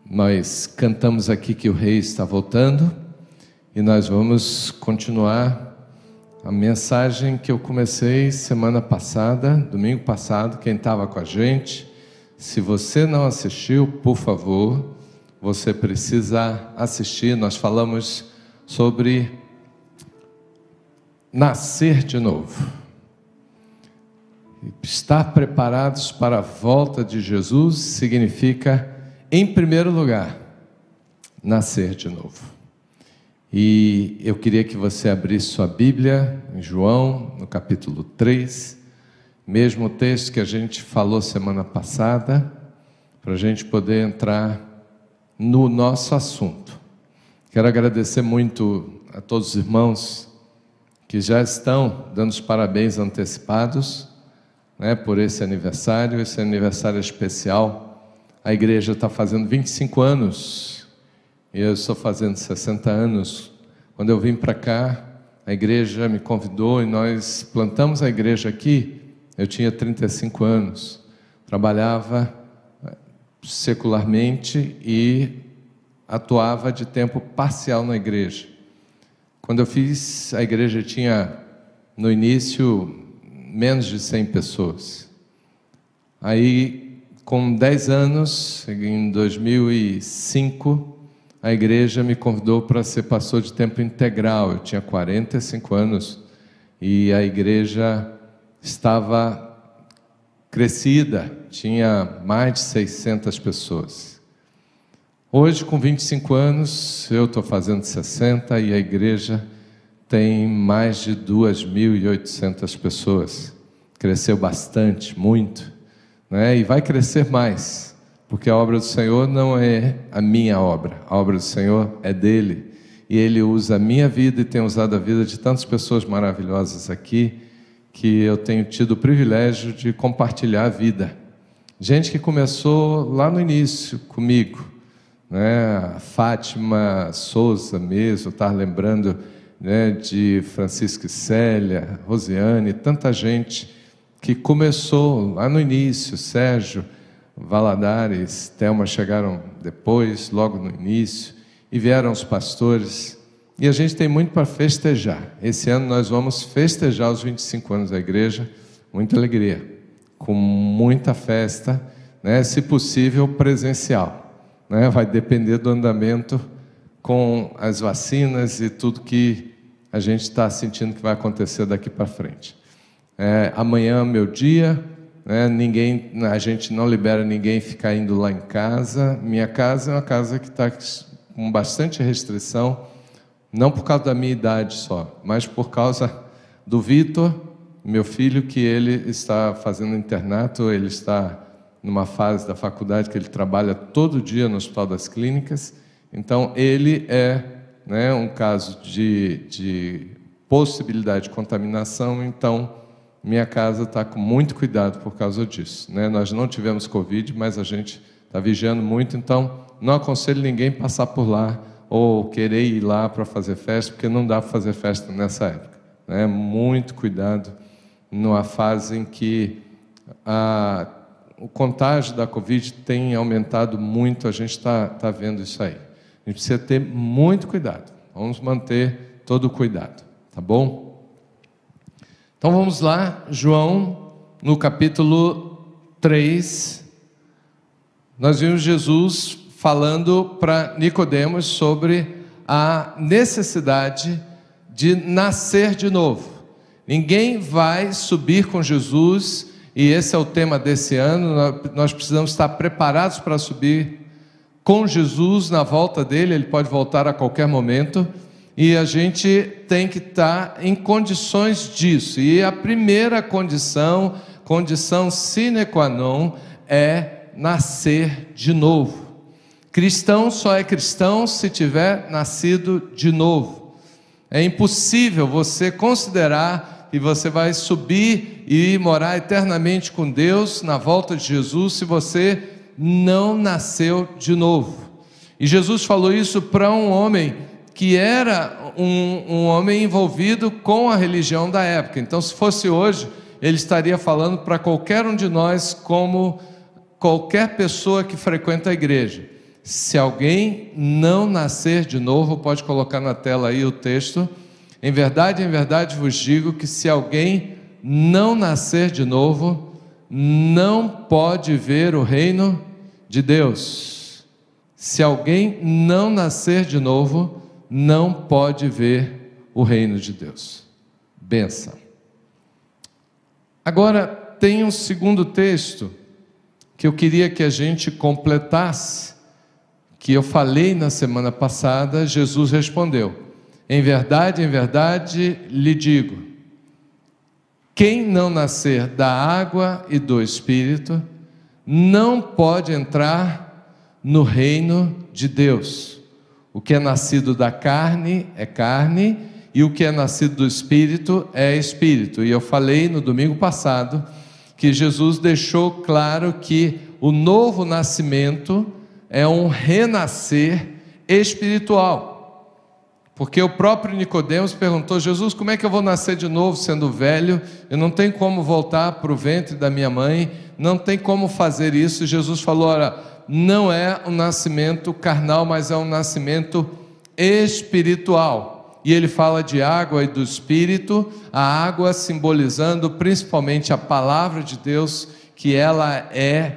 Nós cantamos aqui que o Rei está voltando e nós vamos continuar a mensagem que eu comecei semana passada, domingo passado. Quem estava com a gente, se você não assistiu, por favor, você precisa assistir. Nós falamos sobre nascer de novo, estar preparados para a volta de Jesus significa, em primeiro lugar, nascer de novo. E eu queria que você abrisse sua Bíblia em João, no capítulo 3, mesmo texto que a gente falou semana passada, para a gente poder entrar no nosso assunto. Quero agradecer muito a todos os irmãos que já estão dando os parabéns antecipados, por esse aniversário especial. A igreja está fazendo 25 anos, e eu estou fazendo 60 anos. Quando eu vim para cá, a igreja me convidou e nós plantamos a igreja aqui. Eu tinha 35 anos, trabalhava secularmente e atuava de tempo parcial na igreja. Quando eu fiz, a igreja tinha, no início, menos de 100 pessoas. Aí, com 10 anos, em 2005, a igreja me convidou para ser pastor de tempo integral. Eu tinha 45 anos e a igreja estava crescida, tinha mais de 600 pessoas. Hoje, com 25 anos, eu estou fazendo 60 e a igreja tem mais de 2.800 pessoas. Cresceu bastante, muito, e vai crescer mais, porque a obra do Senhor não é a minha obra, a obra do Senhor é dele, e ele usa a minha vida e tem usado a vida de tantas pessoas maravilhosas aqui, que eu tenho tido o privilégio de compartilhar a vida. Gente que começou lá no início comigo, a Fátima Souza mesmo, estava lembrando de Francisco e Célia, Rosiane, tanta gente que começou lá no início. Sérgio Valadares, Thelma chegaram depois, logo no início, e vieram os pastores, e a gente tem muito para festejar. Esse ano nós vamos festejar os 25 anos da igreja, muita alegria, com muita festa, se possível presencial, vai depender do andamento com as vacinas e tudo que a gente está sentindo que vai acontecer daqui para frente. Amanhã é meu dia, a gente não libera ninguém ficar indo lá em casa. Minha casa é uma casa que está com bastante restrição, não por causa da minha idade só, mas por causa do Vitor, meu filho, que ele está fazendo internato. Ele está numa fase da faculdade que ele trabalha todo dia no Hospital das Clínicas. Então, ele é um caso de possibilidade de contaminação. Então, minha casa está com muito cuidado por causa disso. Nós não tivemos Covid, mas a gente está vigiando muito. Então, não aconselho ninguém passar por lá ou querer ir lá para fazer festa, porque não dá para fazer festa nessa época. Muito cuidado numa fase em que o contágio da Covid tem aumentado muito. A gente está vendo isso aí. A gente precisa ter muito cuidado. Vamos manter todo o cuidado, tá bom? Então vamos lá, João, no capítulo 3, nós vimos Jesus falando para Nicodemos sobre a necessidade de nascer de novo. Ninguém vai subir com Jesus, e esse é o tema desse ano. Nós precisamos estar preparados para subir com Jesus na volta dele. Ele pode voltar a qualquer momento, e a gente tem que estar em condições disso. E a primeira condição sine qua non, é nascer de novo. Cristão só é cristão se tiver nascido de novo. É impossível você considerar que você vai subir e morar eternamente com Deus na volta de Jesus se você não nasceu de novo. E Jesus falou isso para um homem que era um homem envolvido com a religião da época. Então, se fosse hoje, ele estaria falando para qualquer um de nós, como qualquer pessoa que frequenta a igreja. se alguém não nascer de novo, pode colocar na tela aí o texto, em verdade vos digo que se alguém não nascer de novo, não pode ver o reino de Deus. Se alguém não nascer de novo, não pode ver o reino de Deus. Bênção. Agora, tem um segundo texto que eu queria que a gente completasse, que eu falei na semana passada. Jesus respondeu: em verdade lhe digo, quem não nascer da água e do Espírito, não pode entrar no reino de Deus. O que é nascido da carne é carne, e o que é nascido do Espírito é Espírito. E eu falei no domingo passado que Jesus deixou claro que o novo nascimento é um renascer espiritual. Porque o próprio Nicodemos perguntou: Jesus, como é que eu vou nascer de novo sendo velho? Eu não tenho como voltar para o ventre da minha mãe, não tem como fazer isso. E Jesus falou: olha, não é um nascimento carnal, mas é um nascimento espiritual. E ele fala de água e do Espírito, a água simbolizando principalmente a palavra de Deus, que ela é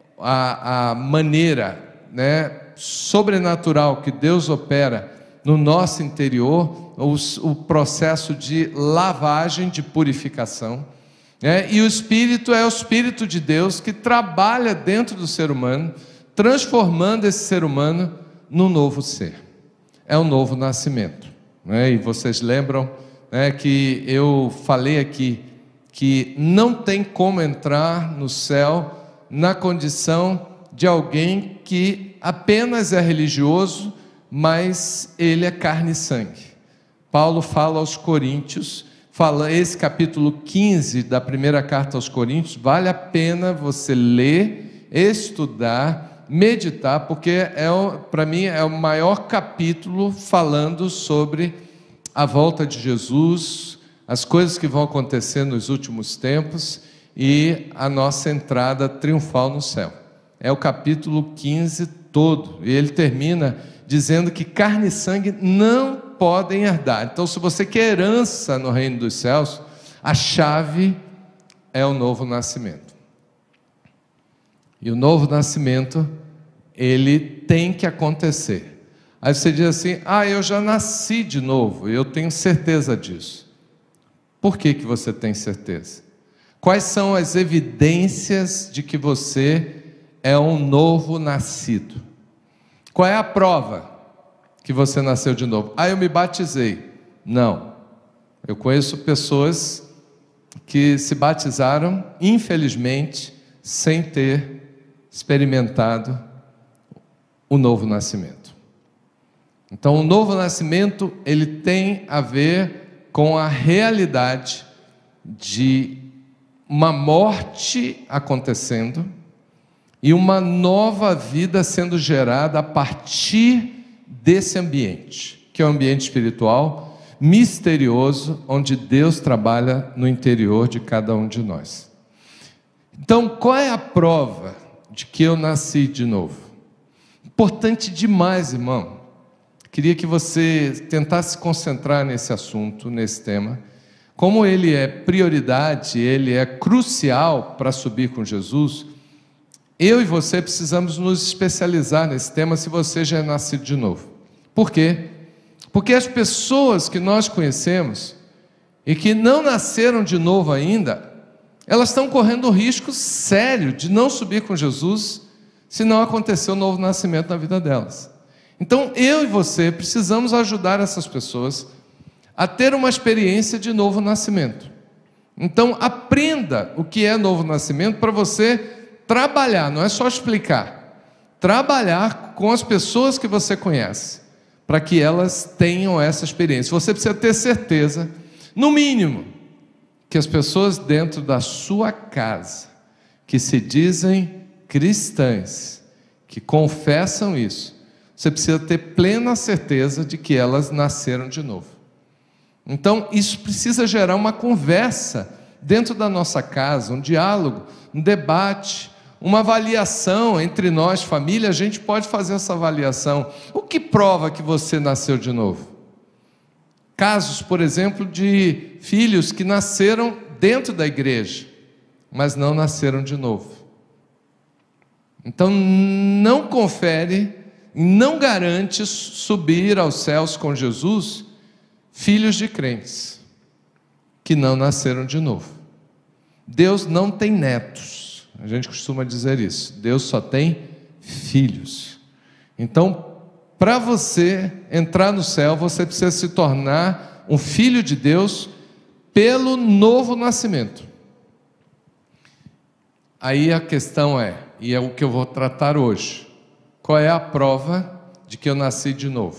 a maneira, sobrenatural que Deus opera no nosso interior, o processo de lavagem, de purificação. E o Espírito é o Espírito de Deus que trabalha dentro do ser humano, transformando esse ser humano num novo ser. É um novo nascimento. E vocês lembram que eu falei aqui que não tem como entrar no céu na condição de alguém que apenas é religioso, mas ele é carne e sangue. Paulo fala aos Coríntios, esse capítulo 15 da primeira carta aos Coríntios, vale a pena você ler, estudar, meditar, porque para mim é o maior capítulo falando sobre a volta de Jesus, as coisas que vão acontecer nos últimos tempos e a nossa entrada triunfal no céu. É o capítulo 15 todo, e ele termina dizendo que carne e sangue não podem herdar. Então, se você quer herança no reino dos céus, a chave é o novo nascimento. E o novo nascimento, ele tem que acontecer. Aí você diz assim: eu já nasci de novo, eu tenho certeza disso. Por que você tem certeza? Quais são as evidências de que você é um novo nascido? Qual é a prova que você nasceu de novo? Eu me batizei. Não. Eu conheço pessoas que se batizaram, infelizmente, sem ter experimentado o novo nascimento. Então, o novo nascimento, ele tem a ver com a realidade de uma morte acontecendo e uma nova vida sendo gerada a partir desse ambiente, que é um ambiente espiritual, misterioso, onde Deus trabalha no interior de cada um de nós. Então, qual é a prova de que eu nasci de novo? Importante demais, irmão. Queria que você tentasse se concentrar nesse assunto, nesse tema. Como ele é prioridade, ele é crucial para subir com Jesus, eu e você precisamos nos especializar nesse tema se você já é nascido de novo. Por quê? Porque as pessoas que nós conhecemos e que não nasceram de novo ainda, elas estão correndo um risco sério de não subir com Jesus se não acontecer o novo nascimento na vida delas. Então, eu e você precisamos ajudar essas pessoas a ter uma experiência de novo nascimento. Então, aprenda o que é novo nascimento para você trabalhar, não é só explicar. Trabalhar com as pessoas que você conhece, para que elas tenham essa experiência. Você precisa ter certeza, no mínimo, que as pessoas dentro da sua casa, que se dizem cristãs, que confessam isso, você precisa ter plena certeza de que elas nasceram de novo. Então, isso precisa gerar uma conversa dentro da nossa casa, um diálogo, um debate, uma avaliação entre nós, família, a gente pode fazer essa avaliação. O que prova que você nasceu de novo? Casos, por exemplo, de filhos que nasceram dentro da igreja, mas não nasceram de novo. Então, não confere, não garante subir aos céus com Jesus filhos de crentes que não nasceram de novo. Deus não tem netos, a gente costuma dizer isso. Deus só tem filhos. Então, para você entrar no céu, você precisa se tornar um filho de Deus pelo novo nascimento. Aí a questão é, e é o que eu vou tratar hoje, qual é a prova de que eu nasci de novo?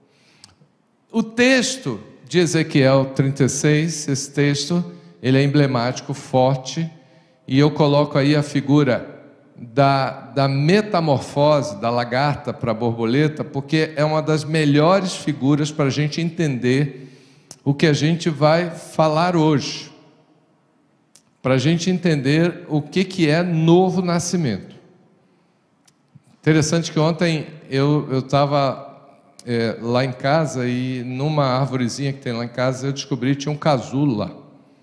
O texto de Ezequiel 36, esse texto, ele é emblemático, forte, e eu coloco aí a figura da metamorfose da lagarta para a borboleta, porque é uma das melhores figuras para a gente entender o que a gente vai falar hoje, para a gente entender o que é novo nascimento. Interessante que ontem eu estava lá em casa, e numa árvorezinha que tem lá em casa, eu descobri que tinha um casulo lá,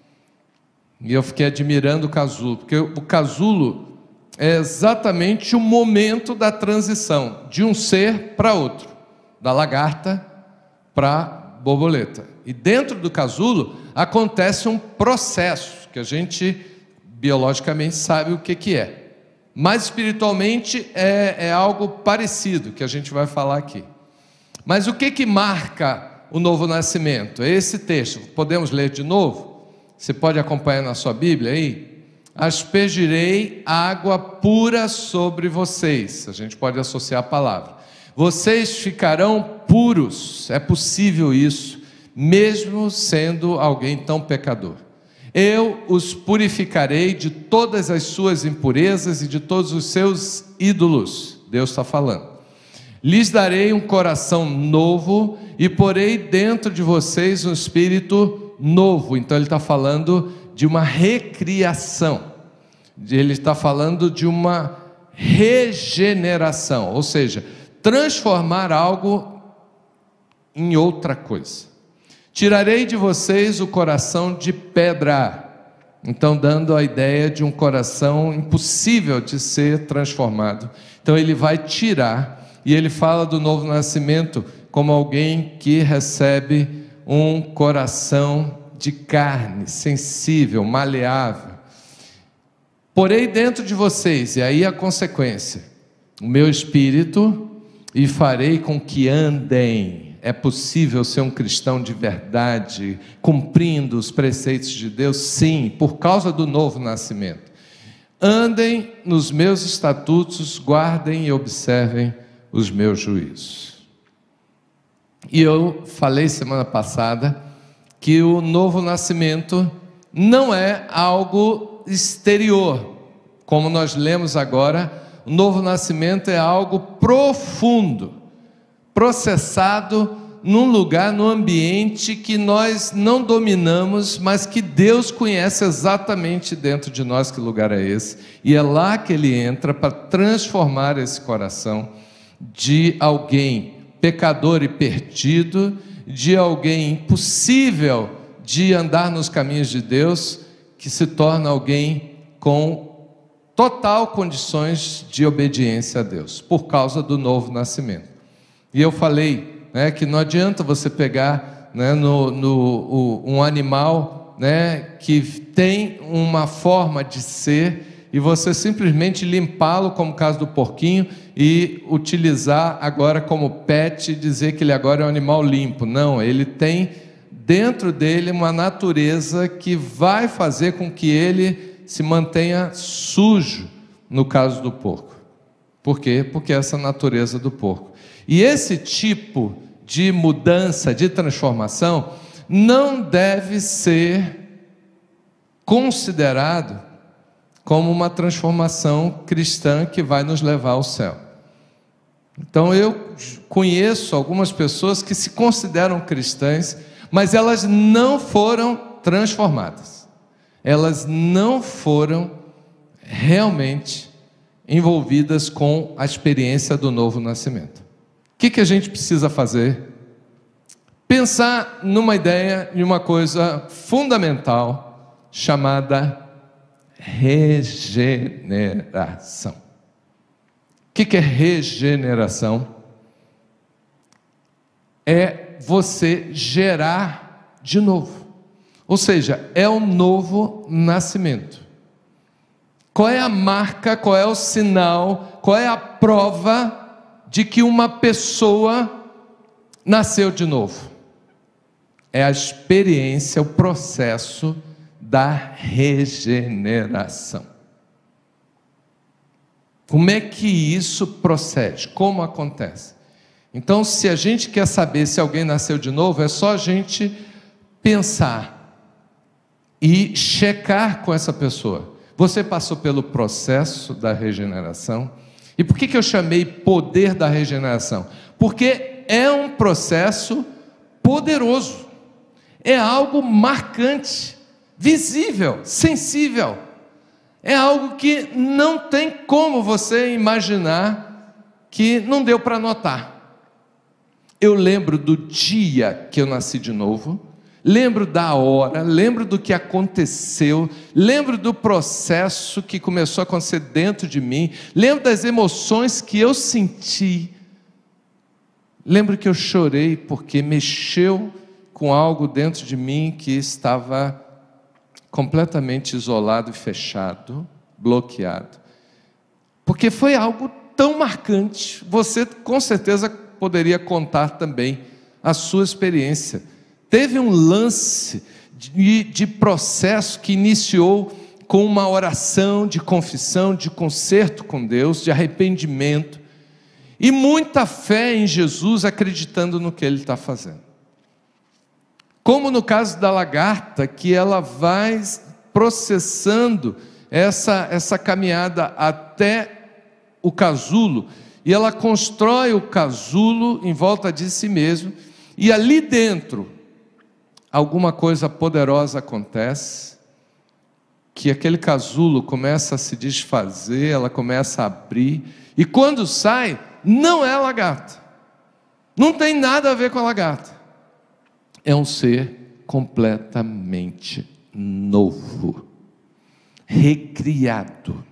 e eu fiquei admirando o casulo, porque o casulo é exatamente o momento da transição de um ser para outro, da lagarta para a borboleta. E dentro do casulo acontece um processo que a gente biologicamente sabe o que é, mas espiritualmente é algo parecido que a gente vai falar aqui. Mas o que marca o novo nascimento? É esse texto, podemos ler de novo? Você pode acompanhar na sua Bíblia aí? Aspergirei água pura sobre vocês. A gente pode associar a palavra. Vocês ficarão puros. É possível isso, mesmo sendo alguém tão pecador. Eu os purificarei de todas as suas impurezas e de todos os seus ídolos. Deus está falando. Lhes darei um coração novo e porei dentro de vocês um espírito novo. Então ele está falando de uma recriação, ele está falando de uma regeneração, ou seja, transformar algo em outra coisa. Tirarei de vocês o coração de pedra, então dando a ideia de um coração impossível de ser transformado. Então ele vai tirar, e ele fala do novo nascimento como alguém que recebe um coração de carne, sensível, maleável. Porei dentro de vocês, e aí a consequência, o meu espírito, e farei com que andem. É possível ser um cristão de verdade, cumprindo os preceitos de Deus? Sim, por causa do novo nascimento. Andem nos meus estatutos, guardem e observem os meus juízos. E eu falei semana passada que o novo nascimento não é algo exterior, como nós lemos agora. O novo nascimento é algo profundo, processado num lugar, num ambiente que nós não dominamos, mas que Deus conhece exatamente dentro de nós que lugar é esse, e é lá que Ele entra para transformar esse coração de alguém pecador e perdido, de alguém impossível de andar nos caminhos de Deus, que se torna alguém com total condições de obediência a Deus, por causa do novo nascimento. E eu falei, que não adianta você pegar, um animal, que tem uma forma de ser, e você simplesmente limpá-lo, como o caso do porquinho, e utilizar agora como pet, e dizer que ele agora é um animal limpo. Não, ele tem dentro dele uma natureza que vai fazer com que ele se mantenha sujo, no caso do porco. Por quê? Porque essa é a natureza do porco. E esse tipo de mudança, de transformação, não deve ser considerado como uma transformação cristã que vai nos levar ao céu. Então eu conheço algumas pessoas que se consideram cristãs, mas elas não foram transformadas. Elas não foram realmente envolvidas com a experiência do novo nascimento. O que a gente precisa fazer? Pensar numa ideia de uma coisa fundamental chamada regeneração. O que é regeneração? É você gerar de novo. Ou seja, é um novo nascimento. Qual é a marca, qual é o sinal, qual é a prova de que uma pessoa nasceu de novo? É a experiência, o processo da regeneração. Como é que isso procede? Como acontece? Então, se a gente quer saber se alguém nasceu de novo, é só a gente pensar e checar com essa pessoa. Você passou pelo processo da regeneração? E por que eu chamei poder da regeneração? Porque é um processo poderoso. É algo marcante, visível, sensível. É algo que não tem como você imaginar que não deu para notar. Eu lembro do dia que eu nasci de novo, lembro da hora, lembro do que aconteceu, lembro do processo que começou a acontecer dentro de mim, lembro das emoções que eu senti, lembro que eu chorei porque mexeu com algo dentro de mim que estava completamente isolado e fechado, bloqueado, porque foi algo tão marcante. Você com certeza poderia contar também a sua experiência. Teve um lance de processo que iniciou com uma oração de confissão, de conserto com Deus, de arrependimento, e muita fé em Jesus, acreditando no que Ele está fazendo. Como no caso da lagarta, que ela vai processando essa caminhada até o casulo, e ela constrói o casulo em volta de si mesmo, e ali dentro alguma coisa poderosa acontece, que aquele casulo começa a se desfazer, ela começa a abrir, e quando sai, não é a lagarta, não tem nada a ver com a lagarta, é um ser completamente novo, recriado.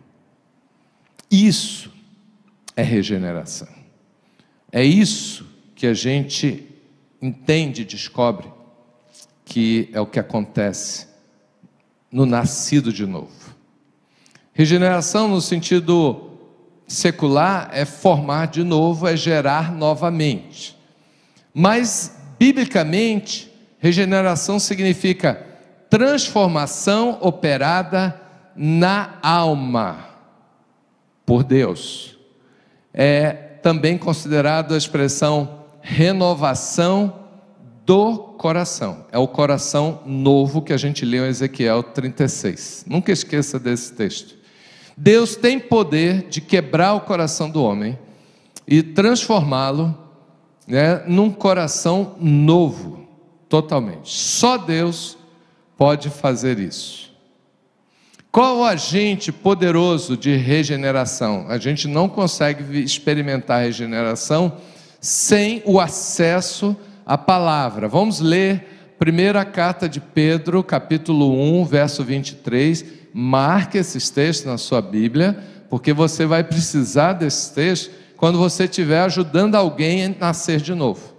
Isso é regeneração. É isso que a gente entende e descobre que é o que acontece no nascido de novo. Regeneração, no sentido secular, é formar de novo, é gerar novamente. Mas, biblicamente, regeneração significa transformação operada na alma por Deus. É também considerado a expressão renovação do coração. É o coração novo que a gente leu em Ezequiel 36. Nunca esqueça desse texto. Deus tem poder de quebrar o coração do homem e transformá-lo, num coração novo, totalmente. Só Deus pode fazer isso. Qual o agente poderoso de regeneração? A gente não consegue experimentar a regeneração sem o acesso à palavra. Vamos ler primeira carta de Pedro, capítulo 1, verso 23. Marque esses textos na sua Bíblia, porque você vai precisar desses textos quando você estiver ajudando alguém a nascer de novo.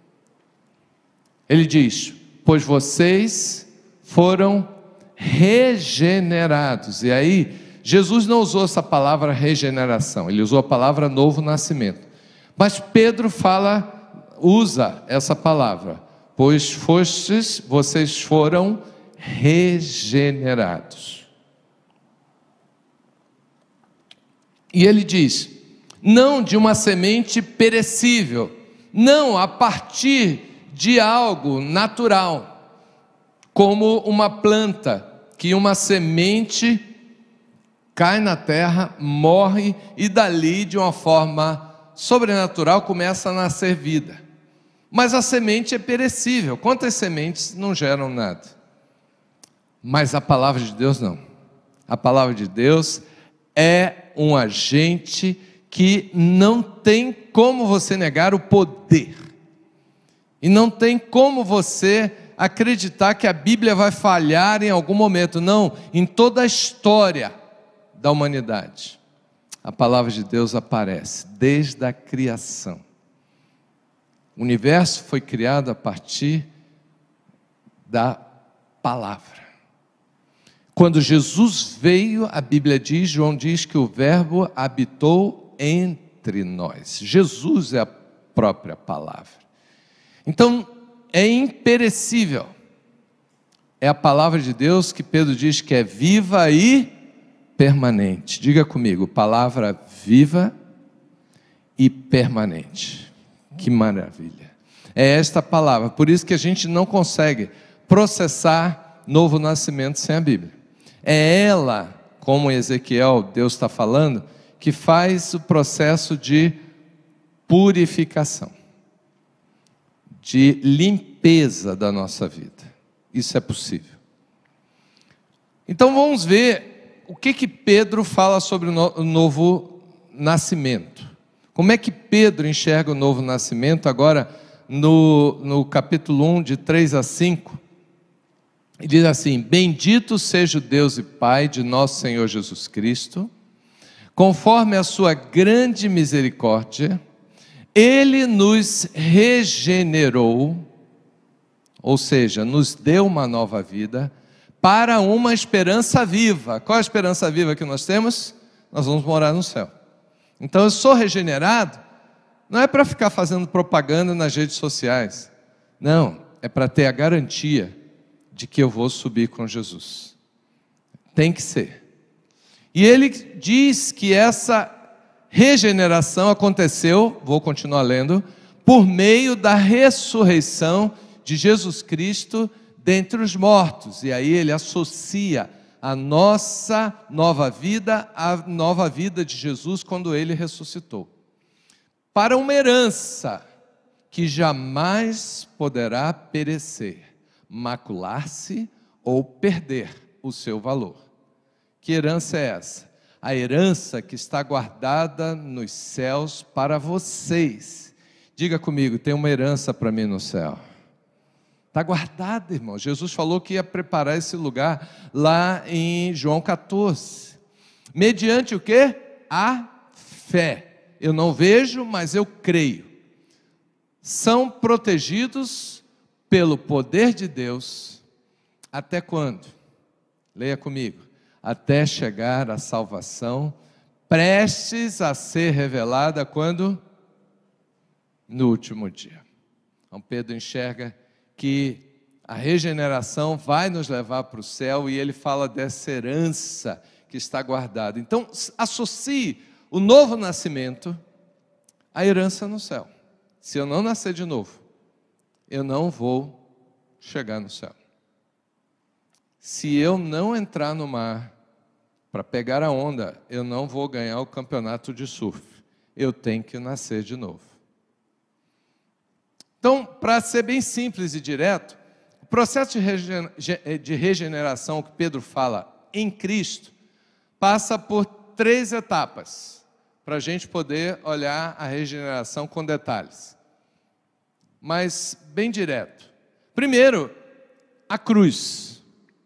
Ele diz: pois vocês foram regenerados. E aí, Jesus não usou essa palavra regeneração, ele usou a palavra novo nascimento. Mas Pedro usa essa palavra, pois vocês foram regenerados. E ele diz: não de uma semente perecível, não a partir de algo natural, como uma planta, que uma semente cai na terra, morre, e dali, de uma forma sobrenatural, começa a nascer vida. Mas a semente é perecível. Quantas sementes não geram nada? Mas a palavra de Deus não. A palavra de Deus é um agente que não tem como você negar o poder. E não tem como você acreditar que a Bíblia vai falhar em algum momento. Não, em toda a história da humanidade, a palavra de Deus aparece, desde a criação. O universo foi criado a partir da palavra. Quando Jesus veio, a Bíblia diz, João diz que o verbo habitou entre nós. Jesus é a própria palavra. Então, é imperecível. É a palavra de Deus que Pedro diz que é viva e permanente. Diga comigo, palavra viva e permanente. Que maravilha. É esta palavra. Por isso que a gente não consegue processar novo nascimento sem a Bíblia. É ela, como Ezequiel, Deus está falando, que faz o processo de purificação, de limpeza da nossa vida. Isso é possível. Então vamos ver o que Pedro fala sobre o novo nascimento. Como é que Pedro enxerga o novo nascimento agora no capítulo 1, de 3 a 5? Ele diz assim: bendito seja o Deus e Pai de nosso Senhor Jesus Cristo, conforme a sua grande misericórdia, Ele nos regenerou, ou seja, nos deu uma nova vida, para uma esperança viva. Qual é a esperança viva que nós temos? Nós vamos morar no céu. Então eu sou regenerado, não é para ficar fazendo propaganda nas redes sociais. Não, é para ter a garantia de que eu vou subir com Jesus. Tem que ser. E ele diz que essa regeneração aconteceu, vou continuar lendo, por meio da ressurreição de Jesus Cristo dentre os mortos. E aí ele associa a nossa nova vida à nova vida de Jesus quando ele ressuscitou. Para uma herança que jamais poderá perecer, macular-se ou perder o seu valor. Que herança é essa? A herança que está guardada nos céus para vocês. Diga comigo, tem uma herança para mim no céu. Está guardada, irmão. Jesus falou que ia preparar esse lugar lá em João 14. Mediante o quê? A fé. Eu não vejo, mas eu creio. São protegidos pelo poder de Deus. Até quando? Leia comigo. Até chegar a salvação, prestes a ser revelada quando? No último dia. Então Pedro enxerga que a regeneração vai nos levar para o céu, e ele fala dessa herança que está guardada. Então associe o novo nascimento à herança no céu. Se eu não nascer de novo, eu não vou chegar no céu. Se eu não entrar no mar para pegar a onda, eu não vou ganhar o campeonato de surf. Eu tenho que nascer de novo. Então, para ser bem simples e direto, o processo de regeneração que Pedro fala em Cristo passa por 3 etapas, para a gente poder olhar a regeneração com detalhes. Mas bem direto. Primeiro, a cruz.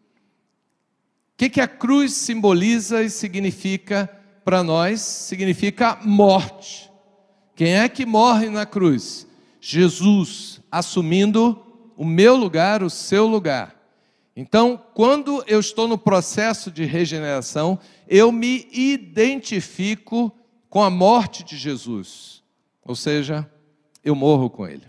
O que a cruz simboliza e significa para nós? Significa morte. Quem é que morre na cruz? Jesus, assumindo o meu lugar, o seu lugar. Então, quando eu estou no processo de regeneração, eu me identifico com a morte de Jesus. Ou seja, eu morro com Ele.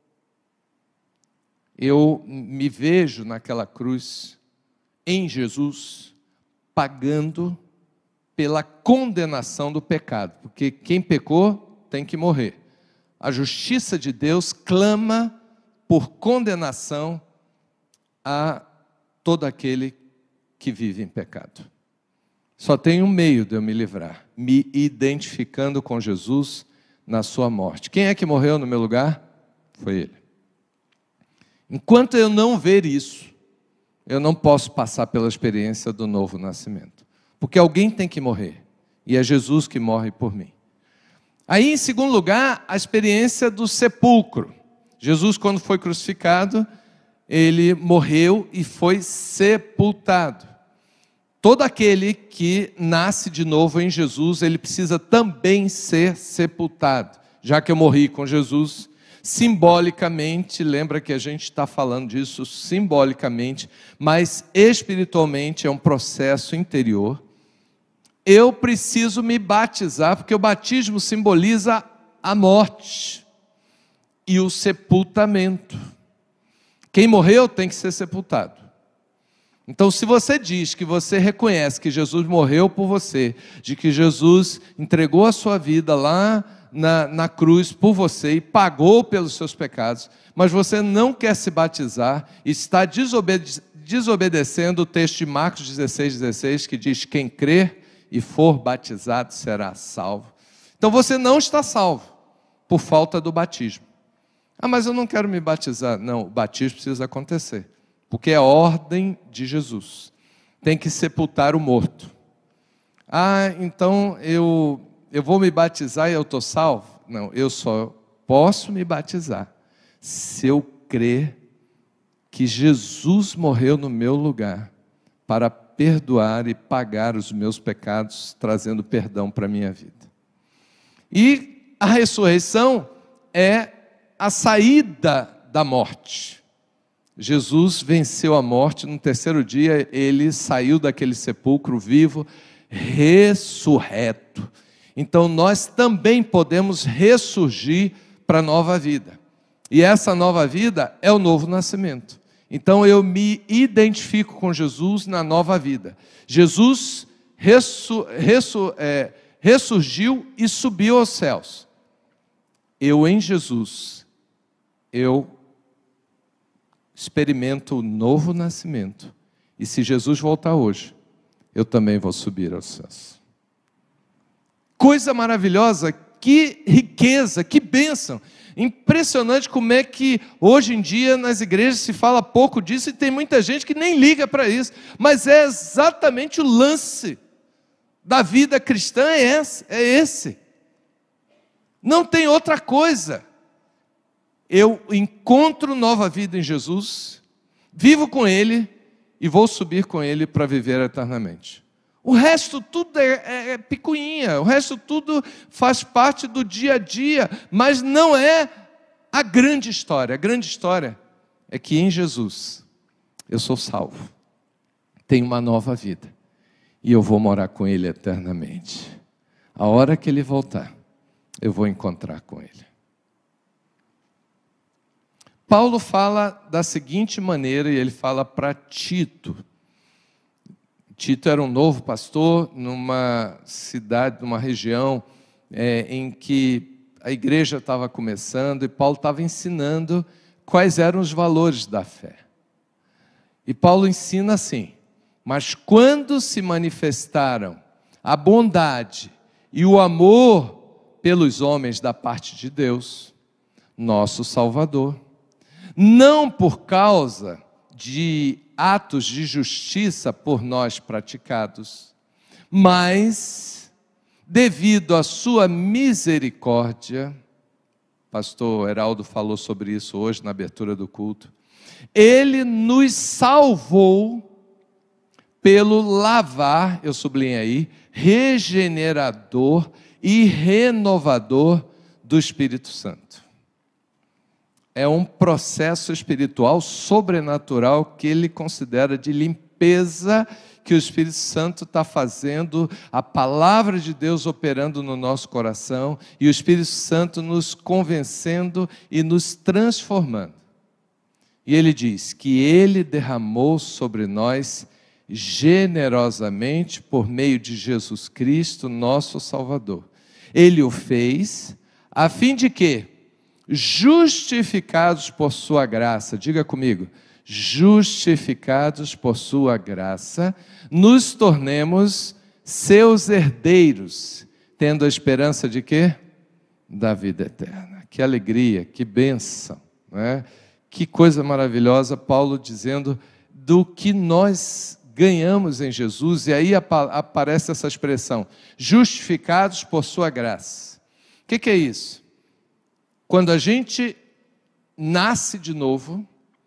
Eu me vejo naquela cruz, em Jesus, pagando pela condenação do pecado. Porque quem pecou tem que morrer. A justiça de Deus clama por condenação a todo aquele que vive em pecado. Só tem um meio de eu me livrar, me identificando com Jesus na sua morte. Quem é que morreu no meu lugar? Foi Ele. Enquanto eu não ver isso, eu não posso passar pela experiência do novo nascimento. Porque alguém tem que morrer. E é Jesus que morre por mim. Aí, em segundo lugar, a experiência do sepulcro. Jesus, quando foi crucificado, ele morreu e foi sepultado. Todo aquele que nasce de novo em Jesus, ele precisa também ser sepultado. Já que eu morri com Jesus, simbolicamente, lembra que a gente está falando disso simbolicamente, mas espiritualmente é um processo interior. Eu preciso me batizar, porque o batismo simboliza a morte e o sepultamento. Quem morreu tem que ser sepultado. Então, se você diz que você reconhece que Jesus morreu por você, de que Jesus entregou a sua vida lá na cruz por você e pagou pelos seus pecados, mas você não quer se batizar e está desobedecendo o texto de Marcos 16, que diz: quem crer e for batizado será salvo. Então você não está salvo por falta do batismo. Ah, mas eu não quero me batizar. Não, o batismo precisa acontecer, porque é a ordem de Jesus. Tem que sepultar o morto. Ah, então eu vou me batizar e eu estou salvo? Não, eu só posso me batizar se eu crer que Jesus morreu no meu lugar para perdoar e pagar os meus pecados, trazendo perdão para a minha vida. E a ressurreição é a saída da morte. Jesus venceu a morte, no terceiro dia ele saiu daquele sepulcro vivo, ressurreto. Então nós também podemos ressurgir para a nova vida. E essa nova vida é o novo nascimento. Então eu me identifico com Jesus na nova vida. Jesus ressurgiu e subiu aos céus. Eu em Jesus, eu experimento o novo nascimento. E se Jesus voltar hoje, eu também vou subir aos céus. Coisa maravilhosa, que riqueza, que bênção. Impressionante como é que hoje em dia nas igrejas se fala pouco disso e tem muita gente que nem liga para isso. Mas é exatamente o lance da vida cristã, é esse. Não tem outra coisa. Eu encontro nova vida em Jesus, vivo com Ele e vou subir com Ele para viver eternamente. O resto tudo é picuinha, o resto tudo faz parte do dia a dia, mas não é a grande história. A grande história é que em Jesus eu sou salvo, tenho uma nova vida e eu vou morar com Ele eternamente. A hora que Ele voltar, eu vou encontrar com Ele. Paulo fala da seguinte maneira, e ele fala para Tito. Tito era um novo pastor numa cidade, numa região em que a igreja estava começando e Paulo estava ensinando quais eram os valores da fé. E Paulo ensina assim: mas quando se manifestaram a bondade e o amor pelos homens da parte de Deus, nosso Salvador, não por causa de atos de justiça por nós praticados, mas devido à sua misericórdia, pastor Heraldo falou sobre isso hoje na abertura do culto, Ele nos salvou pelo lavar, eu sublinho aí, regenerador e renovador do Espírito Santo. É um processo espiritual sobrenatural que ele considera de limpeza que o Espírito Santo está fazendo, a palavra de Deus operando no nosso coração e o Espírito Santo nos convencendo e nos transformando. E ele diz que ele derramou sobre nós generosamente por meio de Jesus Cristo, nosso Salvador. Ele o fez a fim de que, justificados por sua graça, diga comigo, justificados por sua graça, nos tornemos seus herdeiros, tendo a esperança de quê? Da vida eterna. Que alegria, que bênção, não é? Que coisa maravilhosa, Paulo dizendo do que nós ganhamos em Jesus, e aí aparece essa expressão, justificados por sua graça. O que é isso? Quando a gente nasce de novo,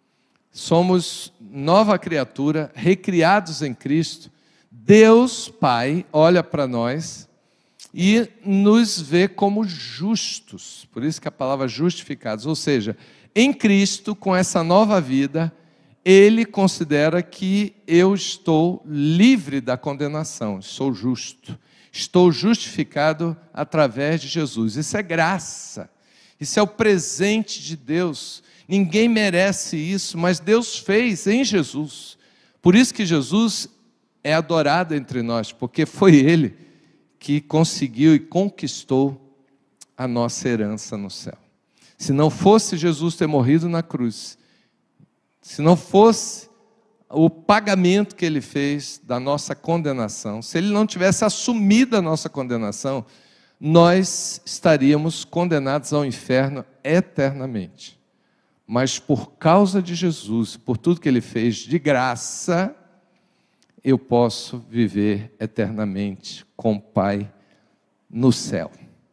somos nova criatura, recriados em Cristo, Deus Pai olha para nós e nos vê como justos. Por isso que a palavra justificados, ou seja, em Cristo, com essa nova vida, Ele considera que eu estou livre da condenação, sou justo, estou justificado através de Jesus. Isso é graça, isso é o presente de Deus. Ninguém merece isso, mas Deus fez em Jesus. Por isso que Jesus é adorado entre nós, porque foi Ele que conseguiu e conquistou a nossa herança no céu. Se não fosse Jesus ter morrido na cruz, se não fosse o pagamento que Ele fez da nossa condenação, se Ele não tivesse assumido a nossa condenação, nós estaríamos condenados ao inferno eternamente. Mas por causa de Jesus, por tudo que Ele fez de graça, eu posso viver eternamente com o Pai no céu,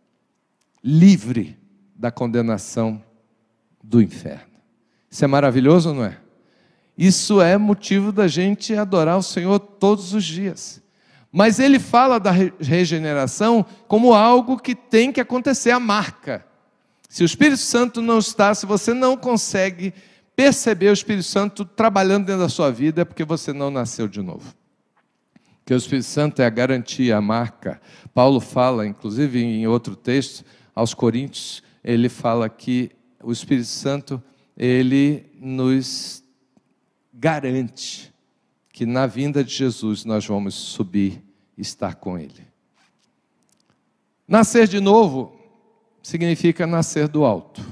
livre da condenação do inferno. Isso é maravilhoso ou não é? Isso é motivo da gente adorar o Senhor todos os dias. Mas ele fala da regeneração como algo que tem que acontecer, a marca. Se o Espírito Santo não está, se você não consegue perceber o Espírito Santo trabalhando dentro da sua vida, é porque você não nasceu de novo. Porque o Espírito Santo é a garantia, a marca. Paulo fala, inclusive em outro texto, aos Coríntios, ele fala que o Espírito Santo, ele nos garante que na vinda de Jesus nós vamos subir e estar com Ele. Nascer de novo significa nascer do alto.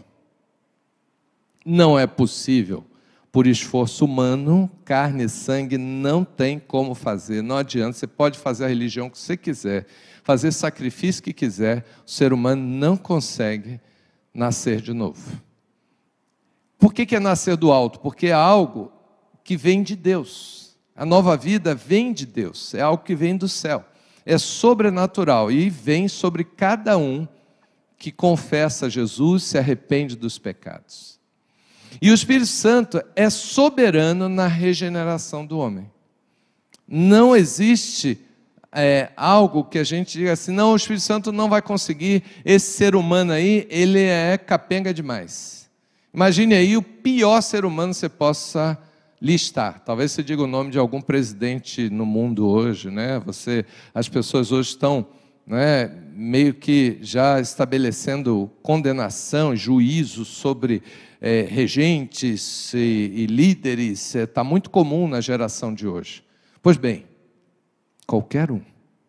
Não é possível por esforço humano, carne e sangue não tem como fazer, não adianta, você pode fazer a religião que você quiser, fazer sacrifício que quiser, o ser humano não consegue nascer de novo. Por que é nascer do alto? Porque é algo que vem de Deus, a nova vida vem de Deus, é algo que vem do céu, é sobrenatural e vem sobre cada um que confessa Jesus, se arrepende dos pecados. E o Espírito Santo é soberano na regeneração do homem. Não existe algo que a gente diga assim, não, o Espírito Santo não vai conseguir, esse ser humano aí, ele é capenga demais. Imagine aí o pior ser humano que você possa listar. Talvez você diga o nome de algum presidente no mundo hoje, né? As pessoas hoje estão, né, meio que já estabelecendo condenação, juízo sobre regentes e líderes. Está muito comum na geração de hoje. Pois bem, qualquer um.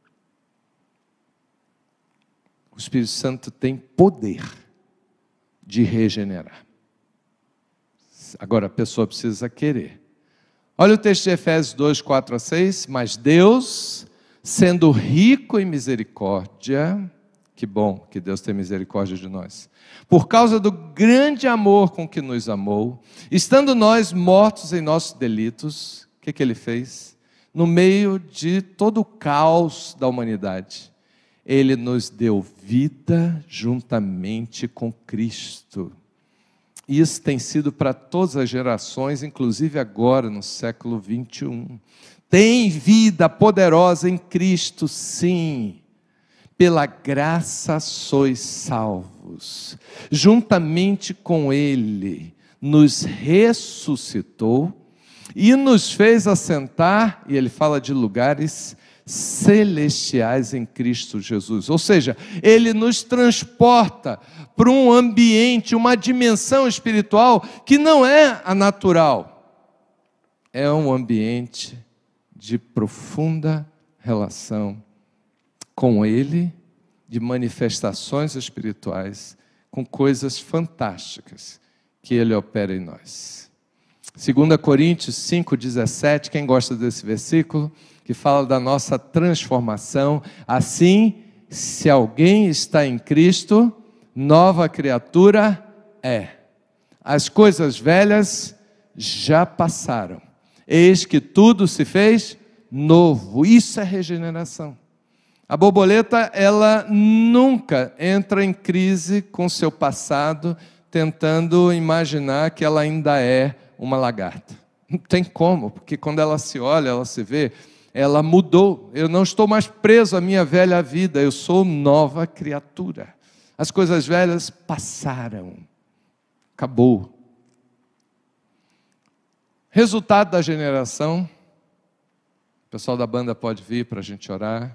O Espírito Santo tem poder de regenerar. Agora a pessoa precisa querer. Olha o texto de Efésios 2, 4 a 6. Mas Deus, sendo rico em misericórdia, que bom que Deus tem misericórdia de nós, por causa do grande amor com que nos amou, estando nós mortos em nossos delitos, o que Ele fez? No meio de todo o caos da humanidade, Ele nos deu vida juntamente com Cristo. Isso tem sido para todas as gerações, inclusive agora no século 21. Tem vida poderosa em Cristo, sim. Pela graça sois salvos. Juntamente com Ele, nos ressuscitou e nos fez assentar, e ele fala de lugares celestiais em Cristo Jesus. Ou seja, Ele nos transporta para um ambiente, uma dimensão espiritual que não é a natural. É um ambiente de profunda relação com Ele, de manifestações espirituais, com coisas fantásticas que Ele opera em nós. 2 Coríntios 5,17, quem gosta desse versículo, que fala da nossa transformação. Assim, se alguém está em Cristo, nova criatura é. As coisas velhas já passaram. Eis que tudo se fez novo. Isso é regeneração. A borboleta, ela nunca entra em crise com seu passado, tentando imaginar que ela ainda é uma lagarta. Não tem como, porque quando ela se olha, ela se vê, ela mudou. Eu não estou mais preso à minha velha vida, eu sou nova criatura. As coisas velhas passaram. Acabou. Resultado da generação. O pessoal da banda pode vir para a gente orar.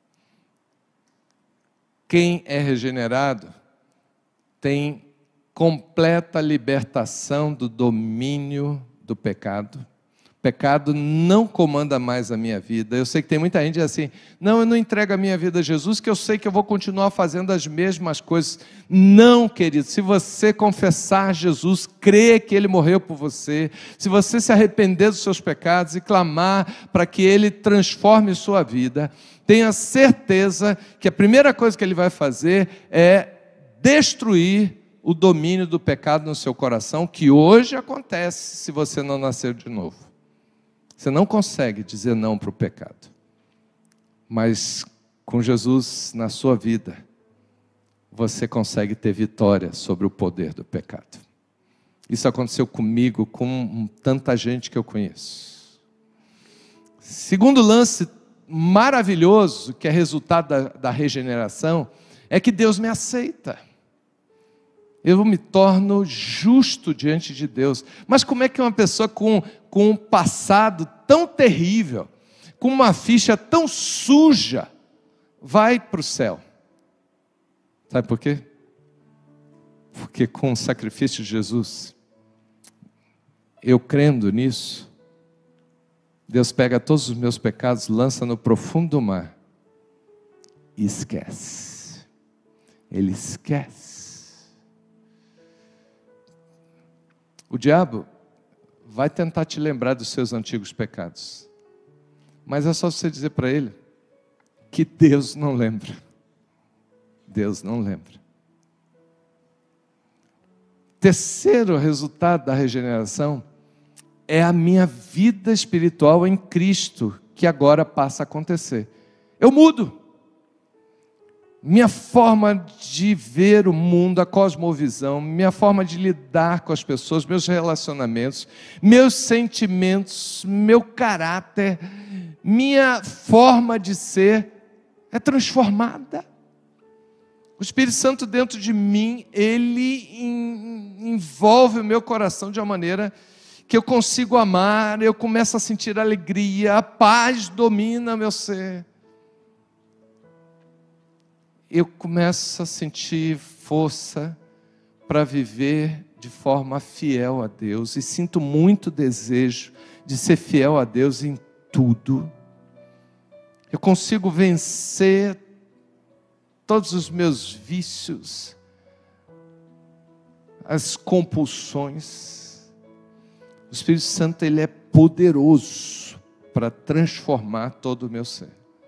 Quem é regenerado tem completa libertação do domínio do pecado. O pecado não comanda mais a minha vida. Eu sei que tem muita gente assim, não, eu não entrego a minha vida a Jesus, que eu sei que eu vou continuar fazendo as mesmas coisas. Não, querido, se você confessar Jesus, crer que Ele morreu por você, se você se arrepender dos seus pecados e clamar para que Ele transforme sua vida, tenha certeza que a primeira coisa que Ele vai fazer é destruir o domínio do pecado no seu coração, que hoje acontece se você não nascer de novo. Você não consegue dizer não para o pecado. Mas com Jesus na sua vida, você consegue ter vitória sobre o poder do pecado. Isso aconteceu comigo, com tanta gente que eu conheço. Segundo lance maravilhoso, que é resultado da regeneração, é que Deus me aceita. Eu me torno justo diante de Deus. Mas como é que uma pessoa com um passado tão terrível, com uma ficha tão suja, vai para o céu? Sabe por quê? Porque com o sacrifício de Jesus, eu crendo nisso, Deus pega todos os meus pecados, lança no profundo do mar e esquece. Ele esquece. O diabo vai tentar te lembrar dos seus antigos pecados. Mas é só você dizer para ele que Deus não lembra. Deus não lembra. Terceiro resultado da regeneração é a minha vida espiritual em Cristo, que agora passa a acontecer. Eu mudo. Minha forma de ver o mundo, a cosmovisão, minha forma de lidar com as pessoas, meus relacionamentos, meus sentimentos, meu caráter, minha forma de ser é transformada. O Espírito Santo dentro de mim, ele envolve o meu coração de uma maneira que eu consigo amar, eu começo a sentir alegria, a paz domina meu ser. Eu começo a sentir força para viver de forma fiel a Deus e sinto muito desejo de ser fiel a Deus em tudo. Eu consigo vencer todos os meus vícios, as compulsões. O Espírito Santo, ele é poderoso para transformar todo o meu ser.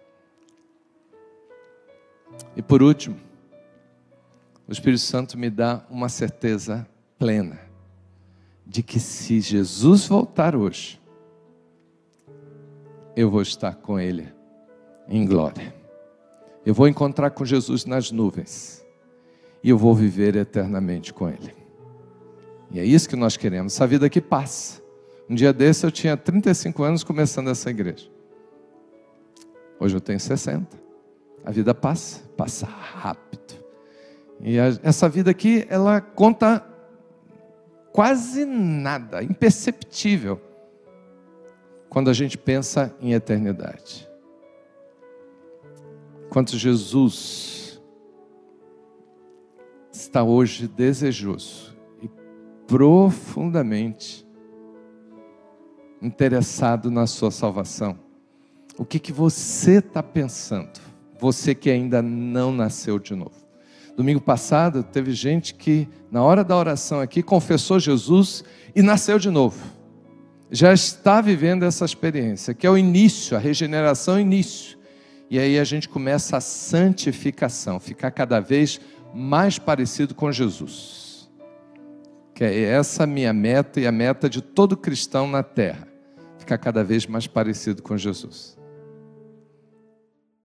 E por último, o Espírito Santo me dá uma certeza plena de que se Jesus voltar hoje, eu vou estar com Ele em glória. Eu vou encontrar com Jesus nas nuvens e eu vou viver eternamente com Ele. E é isso que nós queremos. Essa vida aqui passa. Um dia desse eu tinha 35 anos começando essa igreja. Hoje eu tenho 60. A vida passa, passa rápido. E essa vida aqui, ela conta quase nada, imperceptível, quando a gente pensa em eternidade. Quanto Jesus está hoje desejoso e profundamente interessado na sua salvação. O que você está pensando? Você que ainda não nasceu de novo. Domingo passado, teve gente que, na hora da oração aqui, confessou Jesus e nasceu de novo. Já está vivendo essa experiência, que é o início, a regeneração, o início. E aí a gente começa a santificação, ficar cada vez mais parecido com Jesus. Que é essa a minha meta e a meta de todo cristão na terra. ficar cada vez mais parecido com Jesus.